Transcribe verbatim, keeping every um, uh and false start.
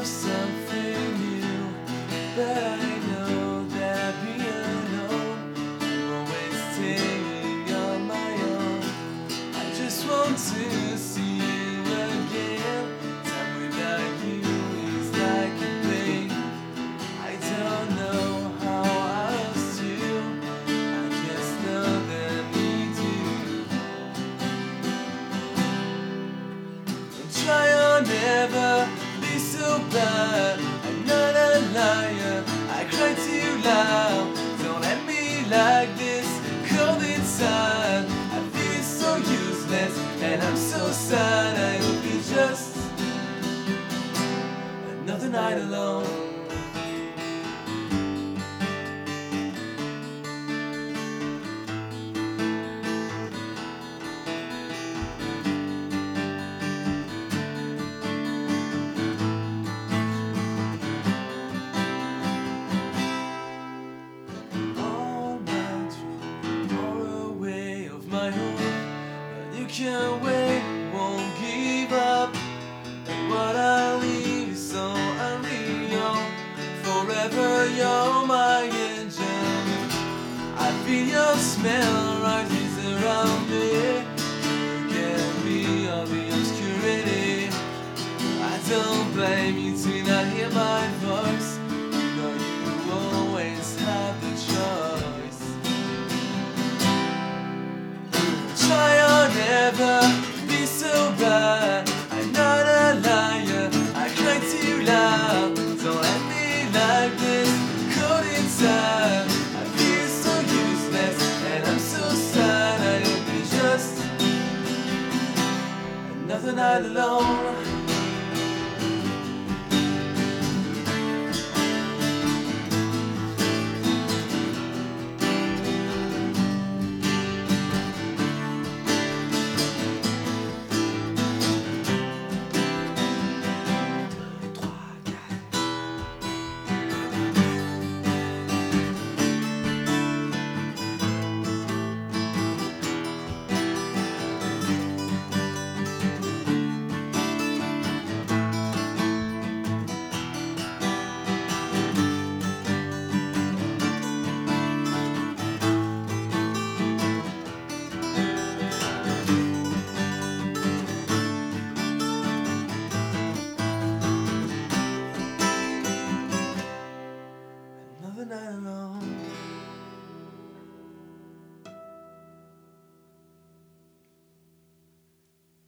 something new, but I know that being alone, I'm always staying on my own. I just want to see you again. Time without you is like a pain. I don't know how else to, I just know that I need you. Don't try or never be so bad. I'm not a liar, I cry too loud. Don't let me like this, cold inside. I feel so useless and I'm so sad. I hope it's just another night alone. My home, but you can't wait, won't give up. And what I leave is so unreal. Forever you're my angel. I feel your smell rises around me. You get me of the obscurity. I don't blame you to not hear my voice. You know you always have the choice. Try or never be so bad. I'm not a liar, I cry too loud. Don't let me like this, cold inside. I feel so useless and I'm so sad. I hope it's just another night alone.